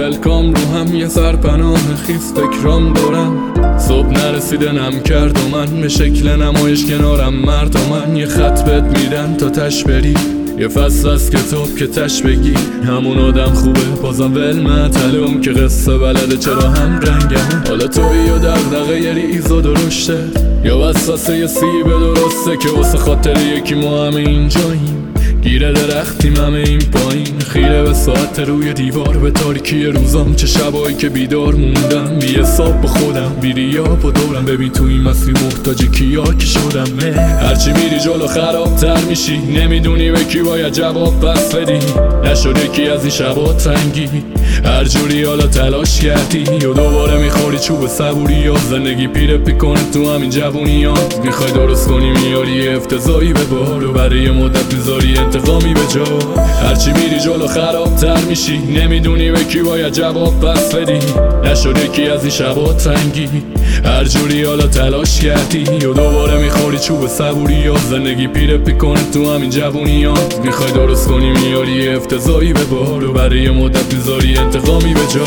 الکام رو هم یه سرپناه خیس فکرام دارم. صبح نرسیده نم کرد و من به شکل نمایش کنارم مرد و من یه خط بهت میدن تا تش بری. یه فصل از کتاب که تش بگی همون آدم خوبه بازم ول معطلم که قصه بلده چرا هم رنگمه. حالا توی یا دغدغه یه ریز و درشته یا وسوسه یه سیب درسته که واسه خاطر یکی ما همه اینجاییم. گیره درختیم همه این پایین خیره به ساعت روی دیوار به تاریکی روزام چه شبایی که بیدار موندم بی حساب با خودم بی ریاب و دورم. ببین تو این مسیر محتاج کیا که شدم هرچی میری جلو خرابتر میشی نمیدونی به کی باید جواب پس بدی. نشد یکی از این شبا تنگی هر جوری حالا تلاش کردی یا دوباره میخوری چوب صبوری یا زندگی پیره پیکنه تو همین جوونی ها. میخوای درست کنی میاری افتضایی به بار و برای مدت میذاری انتقامی به جا. هرچی میری جلو خرابتر میشی نمیدونی به کی باید جواب پس بدی. نشد یکی از این شبا تنگی هر جوری حالا تلاش کردی یا دوباره میخوری چوب صبوری یا زندگی پیره پیکنه تو همین جوونی ها. میخوای درست کنی میاری افتضایی به بار و برای مدت میذاری انتقامی به جا.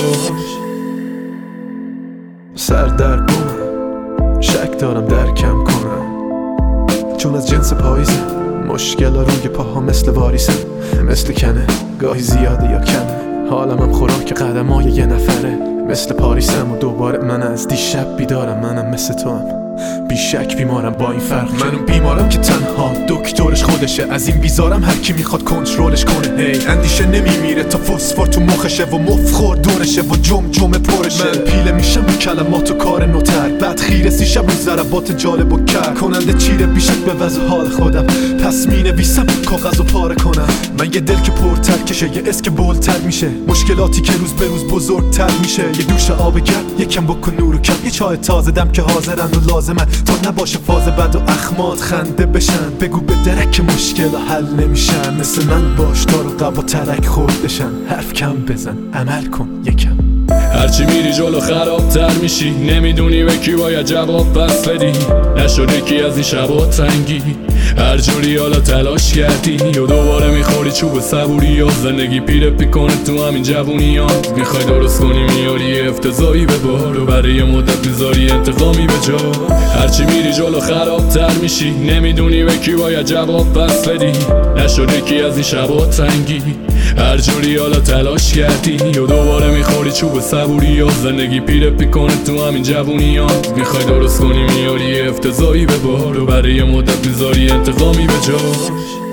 سر در کنم شک دارم درکم کنم چون از جنس پاییزه مشکل روی پاها مثل واریسم مثل کنه گاهی زیاده یا کمه حالم هم خوراک قدمای یه نفره مثل پاریسم و دوباره من از دیشب بیدارم. منم مثل تو هم بیشک بیمارم با این فرق منم بیمارم که تنها دکترش خودشه از این بیزارم هر کی میخواد کنترلش کنه. هی اندیشه نمیمیره تا فسفر تو مخشه و مفخور دورشه و جمجمه پرشه. من پیله میشم به کلمات و کار نوتر بعد خیره سیشم رو ضربات جالب و کر کننده چیره بیشک به وضع حال خودم پس مینویسم کاغذ و پاره کنم. من یه دل که پرتر کشه یه اسک بولتر میشه مشکلاتی که روز به روز بزرگتر میشه. یه دوش آب گرم یکم بکن نور و کم یه چای تازه دم که حاضرن و لازمن تا نباشه فاز بد و اخمات خنده بشن. بگو به درک مشکل حل نمیشن مثل من باش تا رو قبا ترک خوردشن. حرف کم بزن عمل کن یکم. هرچی میری جلو خرابتر میشی نمیدونی به کی باید جواب پس بدی. نشد یکی از این شبا تنگی هر جوری حالا تلاش کردی یا دوباره میخوری چوب صبوری یا زندگی پیره پیکنه تو همین جوونی ها. میخوای درست کنی میاری افتضایی به بار و برای مدت میذاری انتقامی به جا. هرچی میری جلو خرابتر میشی نمیدونی به کی باید جواب پس بدی. نشد یکی از این شبا تنگی هر جوری حالا تلاش کردی یا دوباره میخوری چوب صبوری یا زندگی پیره پیکنه تو همین جوونی ها. میخوای درست کنی میاری افتضایی به بار و برای مدت میذاری انتقامی به جا.